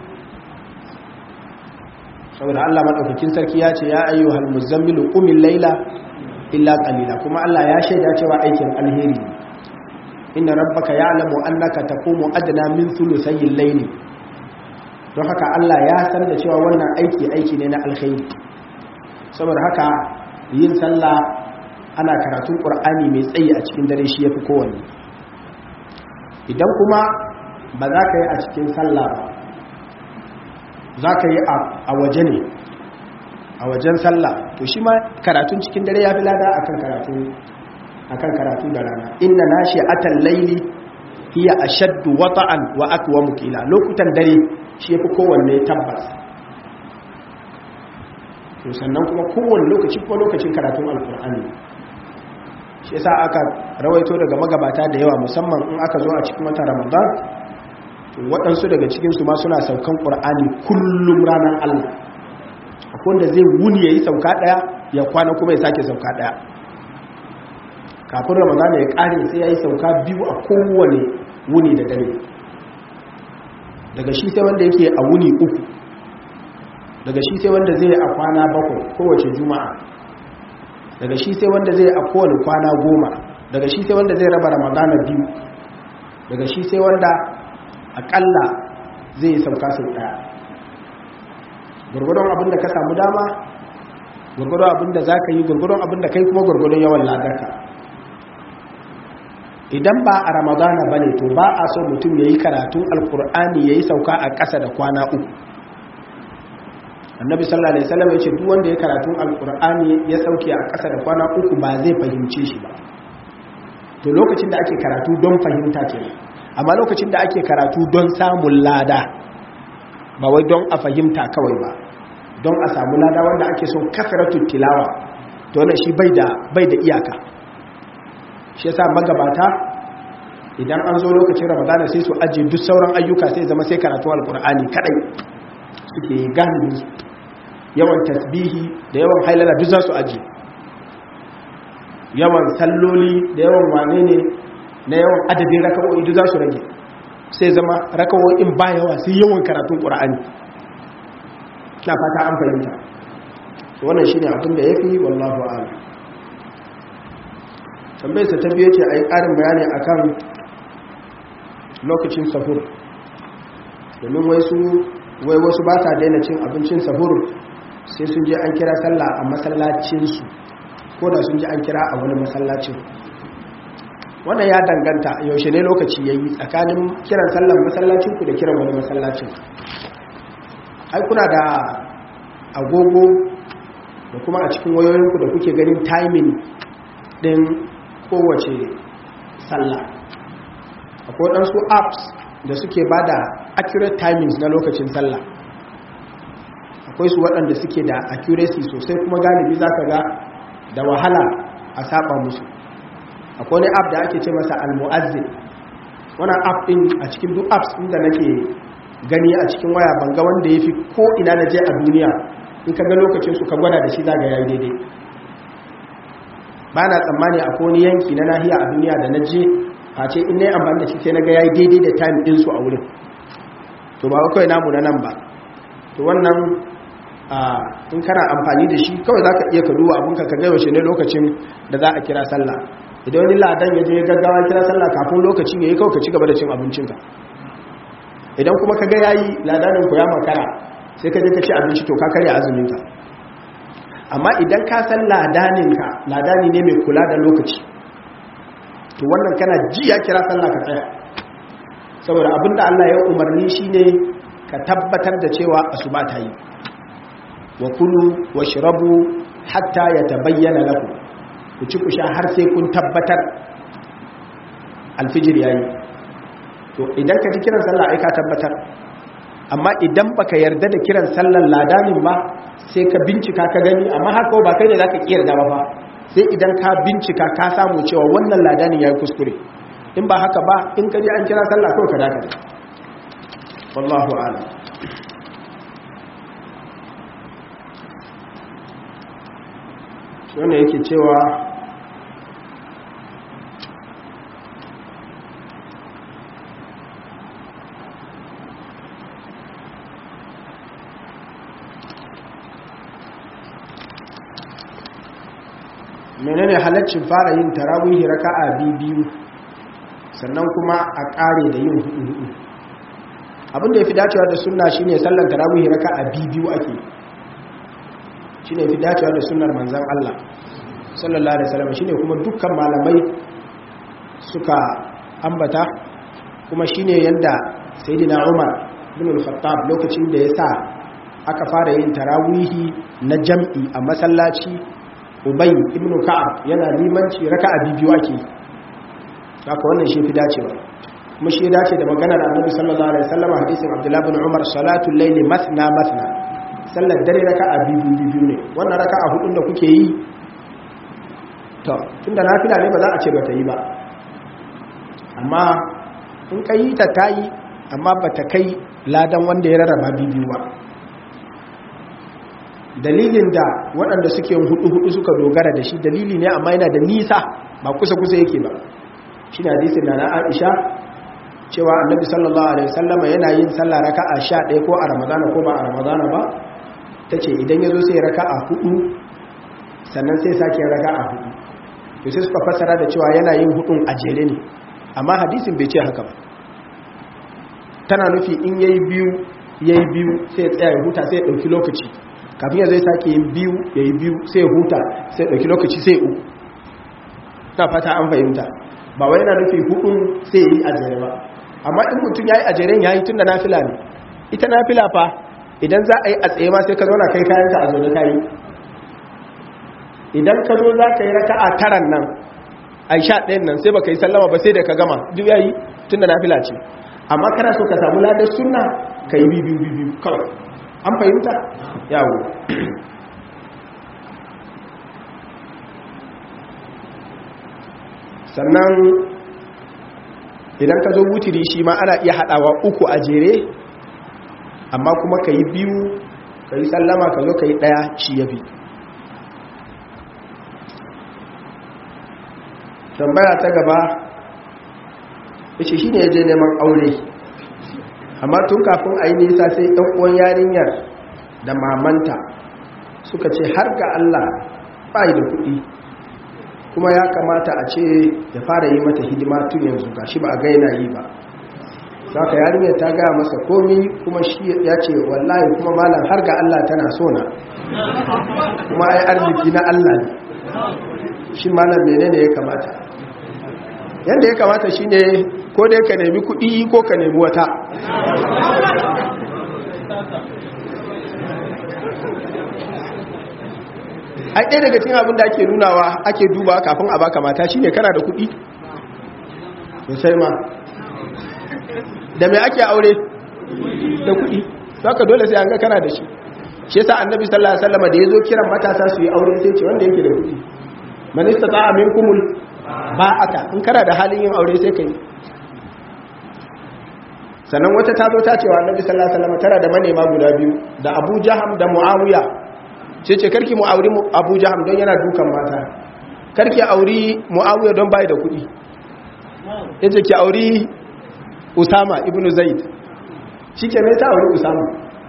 Speaker 1: saboda Allah maɗaukakin sarki ya ce ya ayyuhal muzammilu qumil laila illa qalila, kuma Allah ya shaida cewa aikin alheri. Inna rabbaka ya'lamu annaka taqumu adna min thuluthayil layli, don haka Allah ya san da cewa wannan aiki ne na alkhairi. Saboda haka yin sallah ana karatun Qur'ani mai tsayi a cikin dare shi yafi kowanne. Idan kuma ba za ka yi a cikin sallah ba, za ka yi a waje ne, a wajen sallah, to shi ma karatun cikin dare ya fi lada akan karatu da rana. Inna nashi'atal layli hiya ashaddu wata'an wa aqwamu qila. Lokutan dare shi yafi kowanne tabbas. To sannan kuma kowanne lokaci ko lokacin karatun alkur'ani, shi yasa aka rawaito daga magabata da yawa, musamman in aka zo a cikin watan Ramadan, waɗansu daga cikinsu ma suna saukan ƙur'ani kullum ranar Allah. Akwai wanda zai wuni ya yi sauka ɗaya, ya kwana kuma ya sake sauka ɗaya. Kafin Ramadan ya ƙare sai ya yi sauka biyu a kowane wuni da dare. Daga shi sai wanda yake a wuni uku, daga shi sai wanda zai a kwana bakwai kowace juma'a, daga shi sai wanda zai a kowane kwana 10, daga shi sai wanda zai raba Ramadan biyu, daga shi sai wanda akalla zai yi sauka sau daya. Gurgurun abin da ka samu dama, gurgurun abin da za ka yi, gurgurun abin da kai kuma gurgurun yawan ladarka. Idan ba a Ramadana ba ne, to ba a so mutum ya yi karatun alkur'ani ya yi sauka a ƙasa da kwana 3. Annabi sallallahu alaihi wasallam ya ce duk wanda ya karatun alkur'ani ya sauke a ƙasa da kwana 3 ba zai fahimce shi ba. To lokacin da ake karatu don fahimta kenan, amma lokacin da ake karatu don samun lada, ba wai don a fahimta kawai ba, don a samu lada wanda ake son kasratul tilawa, to wannan shi bai da iyaka. Shi yasa magabata idan an zo lokacin Ramadana sai su aje duk sauran ayyuka, sai zama sai karatu alkur'ani kadai suke gani. Yawan tasbihi da yawan hailala duk za su aje, yawan salloli da yawan wane ne na yawan adadin raka'o'i duk za su rage, sai zama raka'o'in ba yawa sai yawan karatun Qur'ani. Na fata an fahimta. wannan shine abin da yafi wallahu a'lam. Tambayar ta biye ce ayi ƙarin bayani akan lokacin sahur, domin wai wasu ba sa daina cin abincin sahur sai sun je an kira sallah a masallacinsu ko da sun je an kira a wani masallacin. Wannan ya danganta yaushe ne lokaci yayi tsakanin kiran sallar masallacinku da kiran wani masallacin. Ai kuna da agogo da kuma a cikin wayoyinku da kuke ganin timing din kowace sallah. Akwai waɗansu apps da suke bada accurate timings na lokacin sallah. Akwai su waɗanda suke da accuracy sosai kuma galibi za ka ga da wahala a saba musu. Akwai wani app da ake ce masa al-mu'azzin. Wannan app ɗin a cikin duk apps ɗin da nake gani a cikin waya banga wanda ya fi ko ina na je a duniya in ka ga lokacin su ka gwada da shi za ga yayi daidai. Ba na tsammani akwai wani yanki na nahiya a duniya da na je face in nayi amfani da shi sai na ga yayi daidai da time ɗin su a wurin. To ba kawai namu na nan ba. To wannan in kana amfani da shi kawai za ka iya ka duba abinka ka ga yaushe ne lokacin da za a kira sallah. Idan wani ladan ya je gaggawa kira sallah kafin lokacin yayi kawai ka ci gaba da cin abincinka. Idan kuma ka ga yayi ladanin ku ya makara sai ka je ka ci abinci to ka karya azuminka. Amma idan ka san ladaninka ladani ne mai kula da lokaci to wannan kana ji ya kira sallah ka tsaya, saboda abinda Allah ya umarni shine ka tabbatar da cewa asuba ta yi. Wa kulu washrabu hatta yatabayyana lakum, ku ci ku sha har sai kun tabbatar alfijir yayi. To idan ka ji kiran sallah ai ka tabbatar, amma idan baka yarda da kiran sallar ladanin ba sai ka bincika ka gani, amma haka ba kai ne zaka kiyarda ba sai idan ka bincika ka samu cewa wannan ladanin yayi kuskure. In ba haka ba in ka ji an kira sallah kawai ka dakata. Wallahu a'lam. Wanda yake cewa menene halaccin fara yin tarawih raka'a biyu sannan kuma a kare da yin hudu. Abinda yafi dacewa da sunna shine sallar tarawih raka'a biyu ake. Shine yafi dacewa da sunnar manzon Allah sallallahu alaihi wasallam, shine kuma dukkan malamai suka ambata, kuma shine yanda sayyidina Umar ibn al-Khattab lokacin da yasa aka fara yin tarawihi na jam'i a masallaci Ubay ibn Ka'ab yana limanci raka'a biyu ake. Haka wannan shi fi dacewa, kuma shi dace da maganar Annabi sallallahu alaihi wasallam hadisin Abdullah ibn Umar salatul layli mathna mathna, sallar dare raka'a biyu ne. Wannan raka'a hudun da kuke yi to tunda nafila ne ba za a ce ba ta yi ba, amma in ka yi ta tayi, amma ba ta kai ladan wanda ya rarraba biyu ba. Dalilin da waɗanda suke hudu suka dogara da shi dalili ne amma yana da nisa ba kusa yake ba. Shi ne hadisin na Aisha cewa Annabi sallallahu alaihi wasallama yana yin sallah raka'a 11 ko a Ramadana ko ba a Ramadana ba, tace idan yazo sai raka'a 4 sannan sai sake raka'a 4. To sai suka fassara da cewa yana yin hudun a jere ne, amma hadisin bai ce haka ba. Tana nufi in yayi biyu sai ya tsaya ya huta sai ya dauki lokaci, kafin ya zai sake yin biyu ya yi biyu sai ya huta sai ya ɗauki lokaci sai uku. Na fata an fahimta, ba wai yana nufi hudun sai ya yi a jere ba, amma in mutum ya yi a jeren ya yi tun da nafila ne. Ita nafila fa idan za a yi a tsaye ma sai ka zauna kai kayanka a zaune kayi. Idan ka zo za ka yi raka'a taran nan a 11 nan sai baka yi sallama ba sai da ka gama duk ya yi tun da nafila ce. Amma kana so ka samu ladar sunna ka yi biyu kawai. An fahimta? Yawo. Sannan idan ka zo wutiri shi ma ana iya haɗawa 3 a jere, amma kuma ka yi biyu ka yi sallama ka zo ka yi 1 shi ya fi. Tambaya ta gaba yace shi ne ya je neman aure, amma tun kafin a yi nisa sai ɗan uwan yarinyar da mamanta suka ce har ga Allah bai da kuɗi kuma ya kamata a ce ya fara yi mata hidima tun yanzu gashi ba a ga yana yi ba. Saka yarinyar ta gaya masa komi kuma shi ya ce wallahi kuma malam har ga Allah tana so na kuma ai arziki na Allah ne. Shi malam menene ya kamata? Yanda ya kamata shine ko dai ka nemi kuɗi ko ka nemi wata. Ai ɗaya daga cikin abin da ake nunawa ake duba kafin a baka mata shine kana da kuɗi sosai ma. Da mai ake aure da kuɗi, saka dole sai an ga kana da shi. Shi yasa annabi sallallahu alaihi wasallam da yazo kiran matasa su yi aure sai ce wanda yake da kuɗi. Man istata'a minkumul ba'ata, in kana da halin yin aure sai kai. Sannan wata ta zo ta ce wa annabi sallallahu alaihi wasallam tana da manema guda biyu, da Abu Jaham da Muawiya. Sai ce karki mu auri Abu Jaham don yana dukan mata. Karki auri Muawiya don bai da kuɗi. Yace ki auri Usama ibn Zaid. Shike ne ta auri Usama.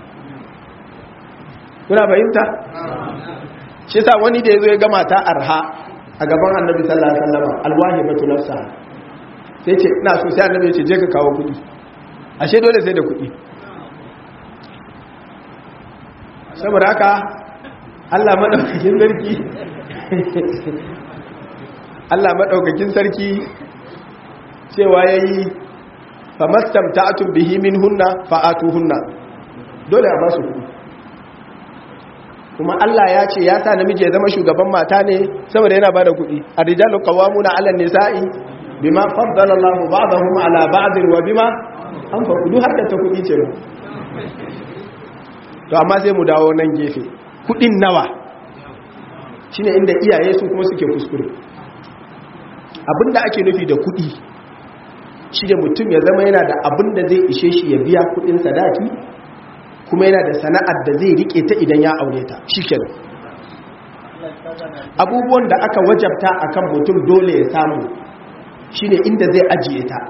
Speaker 1: Kuna fahimta? Shi sa wani da yazo ya ga mata arha a gaban Annabi sallallahu alaihi wasallam, alwahibatu nafsa. Sai ce ina so, sai Annabi ya ce je ka kawo kuɗi. Ashe dole sai da kuɗi. Saboda haka Allah madaukakin sarki cewa yayi famastamta'tum bihi minhunna fa'atuhunna, dole a ba su kuɗi. Kuma Allah ya ce ya sa namiji ya zama shugaban mata ne saboda yana bada kuɗi. Ar-rijalu qawwamuna 'ala an-nisa'i bima faddala Allahu ba'dahum 'ala ba'din wa bima anfaqu. Duk harkar ta kuɗi ce. To amma sai mu dawo nan gefe. Kuɗin nawa? Shine inda iyaye su kuma suke kuskure. Abinda ake nufi da kuɗi shi da mutum ya zama yana da abin da zai ishe shi ya biya kudin sadaki, kuma yana da sana'ar da zai rike ta idan ya aure ta. Shikenan. Abubuwan da aka wajabta akan mutum dole ya samu shine inda zai ajiye ta.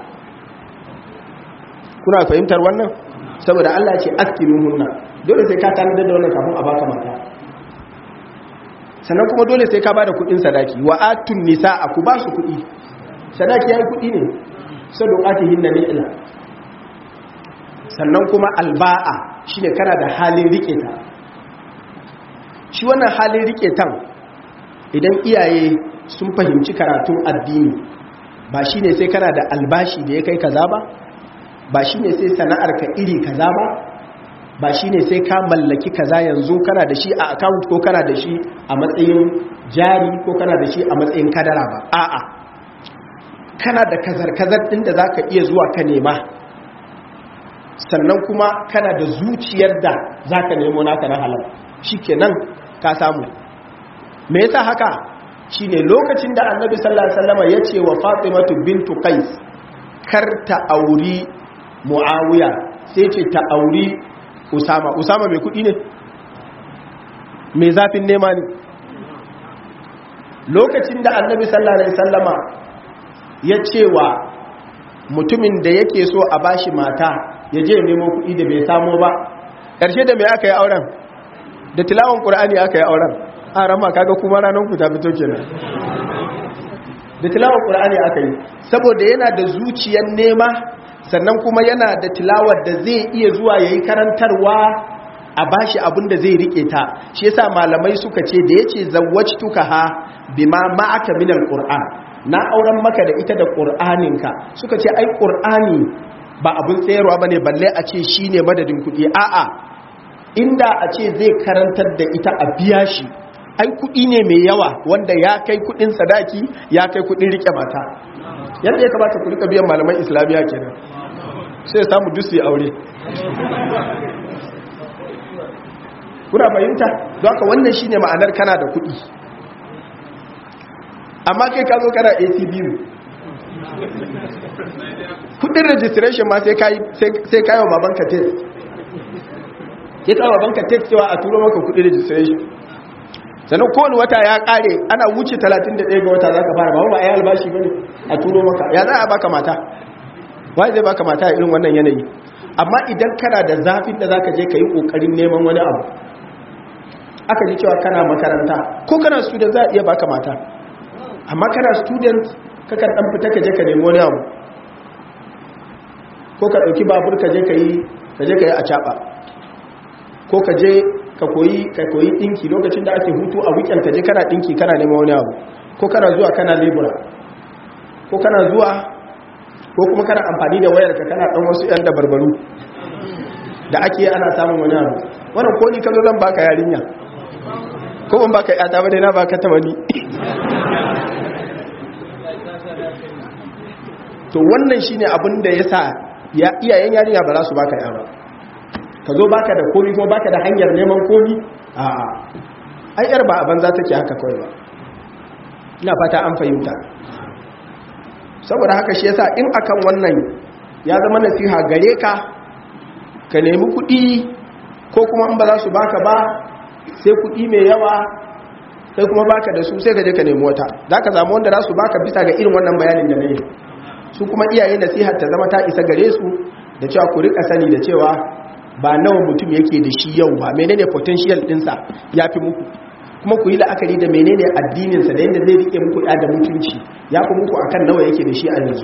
Speaker 1: Kuna fahimtar wannan? Saboda Allah ya ce askinuhunna, dole sai ka tanadar da wannan kafin a baka mata. Sannan kuma dole sai ka bada kudin sadaki. Wa atun nisaa, ku ba su kudi. Sadaki yayi kudi ne. Sadaqatihin ni'la. Sannan kuma alba'a shine kana da halin rike ta. Shi wannan halin rike tan idan iyaye sun fahimci karatun addini, ba shine sai kana da albashi da ya kai kaza ba shine sai sana'ar ka iri kaza ba shine sai ka mallaki kaza yanzu kana da shi a account ko kana da shi a matsayin jari ko kana da shi a matsayin kadara ba. A'a, kana da kazar-kazar ɗin da za ka iya zuwa ka nema, sannan kuma kana da zuciyar da za ka nemo naka na halal. Shi kenan ka samu. Me yasa haka? Shi ne lokacin da Annabi sallallahu alaihi wasallam ya ce wa Fatimatu bintu Qais kar ta auri Muawiya, sai ce ta auri Usama. Usama mai kuɗi ne? Mai zafin nema ne? Lokacin da Annabi sallallahu alaihi wasallama ya cewa mutumin da yake so a bashi mata ya je nemo kuɗi da bai samu ba, ƙarshe da mai aka yi auren? Da tilawan ƙur'ani aka yi auren. A rama kaga kuma ranar ku ta fito kenan. Da tilawan ƙur'ani aka yi, saboda yana da zuciyar nema, sannan kuma yana da tilawar da zai iya zuwa ya yi karantarwa a bashi abin da zai rike ta. Shi yasa malamai suka ce da yace zawwajtukaha bima ma'aka min alquran, na auren maka da ita da qur'aninka. Suka ce ai qur'ani ba abin tsayarwa bane balle a ce shine madadin kudi. A'a, inda a ce zai karantar da ita a biya shi, ai kudi ne mai yawa wanda ya kai kudin sadaki, ya kai kudin rike mata. Yadda ya kamata ku rika biyan malaman islamiya kenan, sai samu dusu aure. Kuna fahimta? Don haka wannan shine ma'anar kana da kuɗi. Amma kai ka zo kana ATBU, kudin registration ma sai kayo babanka test. Ya kawo babanka test cewa a turo maka kudin registration. Sannan kowane wata ya kare, ana wuce 31 ga wata za ka fara, ba a yi albashi ba ne a turo maka. Ya za a baka mata? Wai zai baka mata a irin wannan yanayi? Amma idan kana da zafin da za ka je ka yi ƙoƙarin neman wani abu, aka ji cewa kana makaranta ko kana student za a iya baka mata, amma kana student kakan dan fita ka je ka nemi wani abu, ko ka dauki babur ka je ka yi a caba, ko ka je ka koyi dinki lokacin da ake hutu a weekend ka je kana dinki kana neman wani abu, ko kana zuwa kana labura, ko kana zuwa ko kuma kana amfani da wayar ka kana dan wasu yan dabarbaru da ake ana samun wani abu. Wannan ko ni kazo zan baka yarinya ko ban baka yata ba dai na baka ta wani. To wannan shine abin da yasa iyayen yarinya ba za su baka yaro, ka zo baka da komi kuma baka da hanyar neman komi. A'a, ai yar ba a banza take haka kawai ba. Ina fata an fahimta. Saboda haka shi yasa in akan wannan ya zama nasiha gare ka ka nemi kuɗi, ko kuma in ba za su baka ba sai kuɗi mai yawa kai kuma baka da su, sai ka je ka nemi wata. Za ka samu wanda za su baka bisa ga irin wannan bayanin da na yi. Su kuma iyaye nasihar ta zama ta isa gare su da cewa ku rika sani da cewa ba nawa mutum yake da shi yau ba, menene potential ɗinsa ya fi muku, kuma ku yi la'akari da menene addininsa da yadda zai rike muku da mutunci ya fi muku akan nawa yake da shi a yanzu.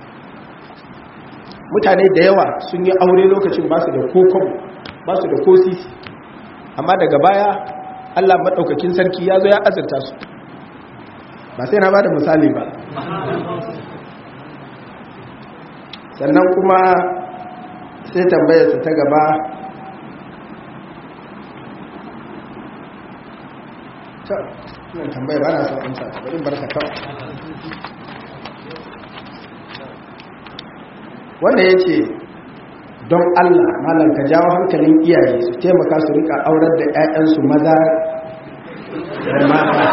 Speaker 1: Mutane da yawa sun yi aure lokacin ba su da kokon, ba su da kosisi, amma daga baya Allah maɗaukakin sarki ya zo ya azurta su. Ba sai na ba da misali ba. Sannan kuma sai tambayarsa ta gaba, wannan tambaya ba na son amsa, bari barka kawai. Wanda ya ce, don Allah malam ka jawo hankalin iyaye su taimaka su rika aurar da 'ya'yansu maza da mata.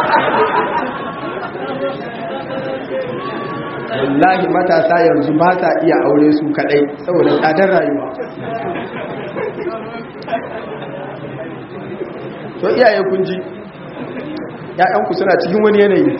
Speaker 1: Wallahi matasa yanzu ba sa iya aure su kadai saboda tsadar rayuwa. To iyaye kun ji, ‘ya'yanku suna cikin wani yanayi,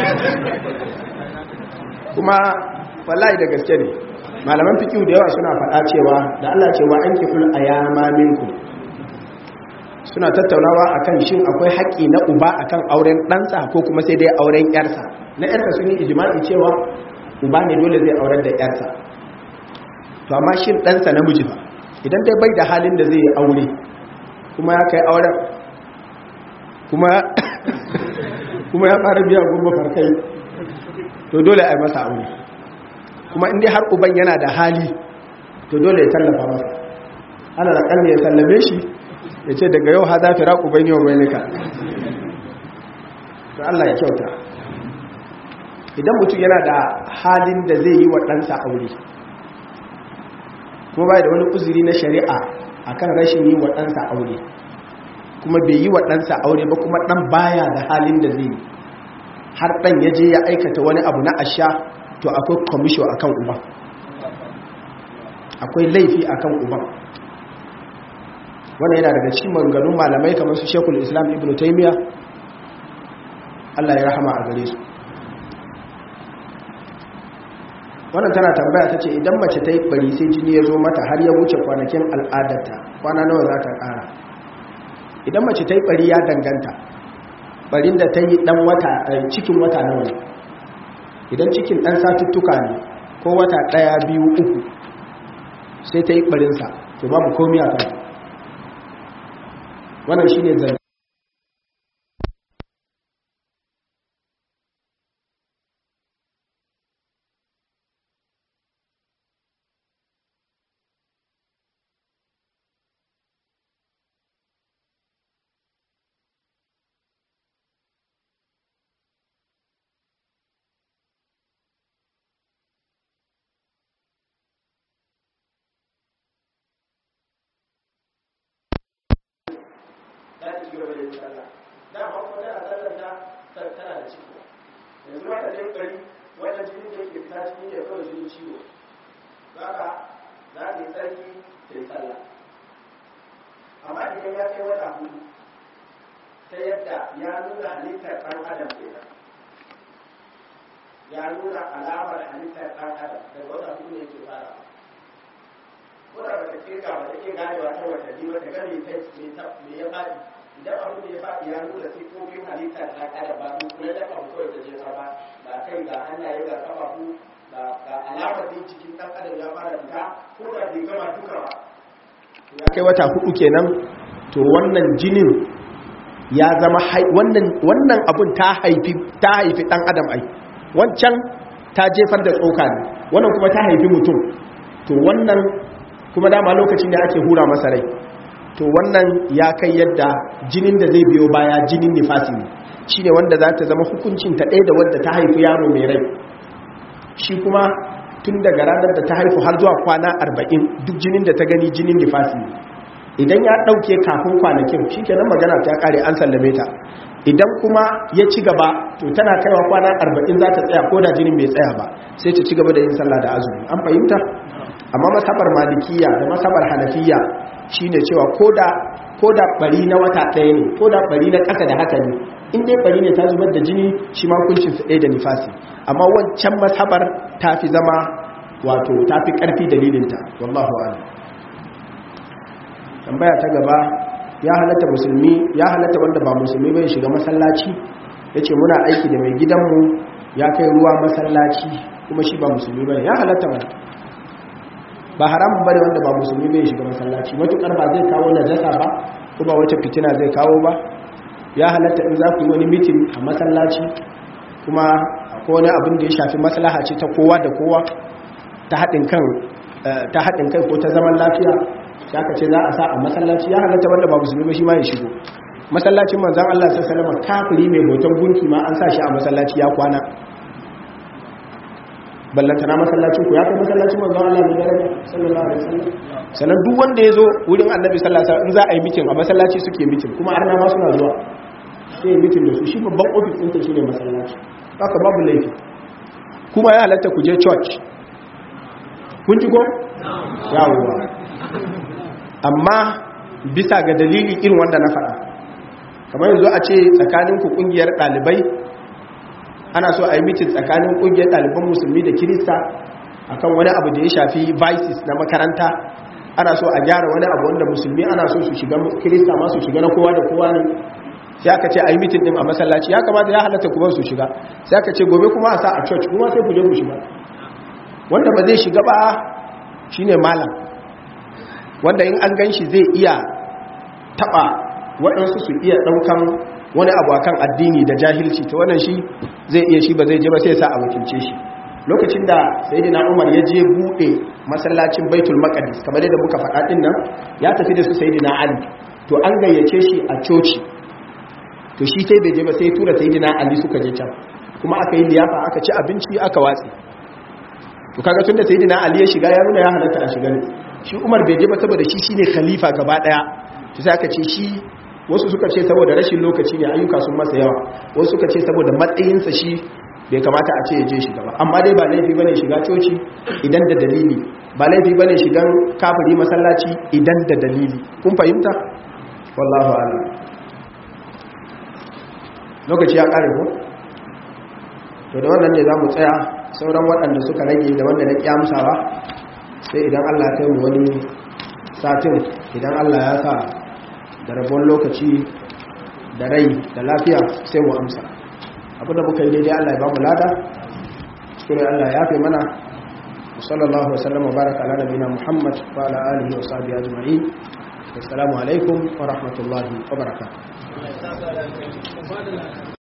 Speaker 1: kuma wallahi da gaske ne. Malaman fiqh da yawa suna faɗa cewa da Allah cewa an kiful ayama minkum, suna tattaunawa akan shin akwai haƙƙi na uba akan auren ɗansa ko kuma sai dai auren ƴarsa. Na ƴarsa sun yi ijma'i cewa uba ne dole zai aurar da ƴarsa. To amma shin ɗansa namiji ba, idan dai bai da halin da zai yi aure kuma ya kai auren kuma ya fara biya gurba farkai, to dole a yi masa aure. Kuma inda har uban yana da hali, to dole ya tallafa masa. Ana da ƙalmi ya sallame shi ya ce daga yau ha za fi raƙu bai yau bai nika. To Allah ya kyauta. Idan mutum yana da halin da zai yi wa ɗansa aure, kuma bai da wani uzuri na shari'a akan rashin yi wa ɗansa aure, kuma bai yi wa ɗansa aure ba, kuma ɗan baya da halin da zai yi, har ɗan ya je ya aikata wani abu na asha, to akwai komisho akan uban, akwai laifi akan uban. Wannan yana daga cikin maganganun malamai kamar su Sheikhul Islam Ibn Taymiyyah, Allah ya rahama a gare su. Wannan tana tambaya ta ce, idan mace ta yi bari sai jini ya zo mata har ya wuce kwanakin al'adarta, kwana nawa za ta ƙara? Idan mace ta yi bari ya danganta, barin da ta yi cikin wata nawa ne. Idan cikin ɗan satuttuka ne ko wata 1, 2, 3 sai ta yi barinsa, to babu komi a kan. Wannan shi ne zai. Dama kuma tana tsallanta tana da ciki, yanzu ma ta je ƙari wannan jini da ke fita cikin ya kawai jini ciwo, za ka za ta yi tsarki ta yi tsalla. Amma idan ya kai wata 4 ta yadda ya nuna halittar ɗan adam kenan, ya nuna alamar halittar ɗan adam daga wata 4 ne yake fara. Wadda ba ta kirga ba ta ke ganewa ta watanni ba ta gane me ya faɗi, idan abu da ya faɗi ya nuna sifofin halittar ɗan adam ba su kula da abu kawai ta jefa ba ga kai ga hannaye ga kafafu ga alamar da cikin ɗan adam ya fara fita ko da bai gama duka ba ya kai wata 4 kenan to wannan jinin ya zama wannan abun ta haifi ɗan adam ai wancan ta jefar da tsoka ne wannan kuma ta haifi mutum to wannan kuma dama lokacin da ake hura masa rai to wannan ya kai yadda jinin da zai biyo baya jinin nifasi ne shine wanda za ta zama hukuncin ta ɗaya da wadda ta haifi yaro mai rai shi kuma tun daga ranar da ta haifu har zuwa kwana 40 duk jinin da ta gani jinin nifasi ne idan ya ɗauke kafin kwanakin shi kenan magana ta ƙare an sallame ta idan kuma ya ci gaba to tana kaiwa kwana 40 za ta tsaya ko da jinin bai tsaya ba sai ta ci gaba da yin sallah da azumi an fahimta amma masabar malikiya da masabar hanafiya shine cewa koda bari na wata ɗaya ne koda bari na ƙasa da haka ne in dai bari ne ta zubar da jini shi ma hukuncin su ɗaya da nifasi amma wancan masabar ta fi zama wato ta fi ƙarfi dalilinta wallahu a'lam. tambaya ta gaba ya halatta wanda ba musulmi bai shiga masallaci yace muna aiki da mai gidanmu ya kai ruwa masallaci kuma shi ba musulmi bane ya halatta ba haramun bane wanda ba musulmi bai shiga masallaci matukar ba zai kawo najasa ba ko ba wata fitina zai kawo ba ya halatta in za ku yi wani mitin a masallaci kuma akwai wani abin da ya shafi maslaha ce ta kowa da kowa ta haɗin kai ko ta zaman lafiya ya ka ce za a sa a masallaci ya halatta wanda ba musulmi ba shi ma ya shigo masallacin manzon Allah sallallahu alaihi wasallam kafiri mai hoton gunki ma an sa shi a masallaci ya kwana ballanta na masallacin ku ya kai masallacin manzon Allah ne daraja sallallahu alaihi wasallam sanan duk wanda ya zo wurin annabi sallallahu alaihi wasallam in za a yi mitin a masallaci suke mitin kuma arna ma suna zuwa sai mitin da su shi babban office ɗinta shine masallaci haka babu laifi kuma ya halatta ku je church kun ji ko yawa amma bisa ga dalili irin wanda na faɗa kamar yanzu a ce tsakaninku ƙungiyar ɗalibai ana so a yi mitin tsakanin ƙungiyar ɗaliban musulmi da kirista akan wani abu da ya shafi vices na makaranta ana so a gyara wani abu wanda musulmi ana so su shiga kirista ma su shiga na kowa da kowa ne sai aka ce a yi mitin ɗin a masallaci ya kamata ya halatta kuma su shiga sai aka ce gobe kuma a sa a church kuma sai ku je ku shiga wanda ba zai shiga ba shine malam wanda in an gan shi zai iya taɓa waɗansu su iya ɗaukan wani abu akan addini da jahilci ta wannan shi zai iya shi ba zai je ba sai sa a wakilce shi lokacin da sayyidina Umar ya je bude masallacin Baitul Maqdis kamar yadda muka faɗa din nan ya tafi da su sayyidina Ali to an gayyace shi a coci to shi sai bai je ba sai tura sayyidina Ali suka je can kuma aka yi liyafa aka ci abinci aka watsi to kaga tunda sayyidina Ali ya shiga ya nuna ya halatta a shiga ne shi Umar bai je ba saboda shi shine khalifa gaba daya to sai aka ce shi wasu suka ce saboda rashin lokaci ne ayyuka sun masa yawa wasu suka ce saboda matsayinsa shi bai kamata a ce ya je shiga ba amma dai ba laifi bane shiga coci idan da dalili ba laifi bane shigan kafiri masallaci idan da dalili kun fahimta wallahu a'lam lokaci ya kare ko to da wannan ne zamu tsaya sauran waɗanda suka rage da wanda na kiyamsawa sai idan Allah ya kai mu wani satin idan Allah ya sa da rabon lokaci da rai da lafiya sai mu amsa abinda muka yi daidai Allah ya ba mu lada cikin Allah ya fi mana sallallahu alaihi wasallam wa baraka ala nabiyina Muhammad wa ala alihi wa sahbihi ajma'in assalamu alaikum wa rahmatullahi wa barakatuh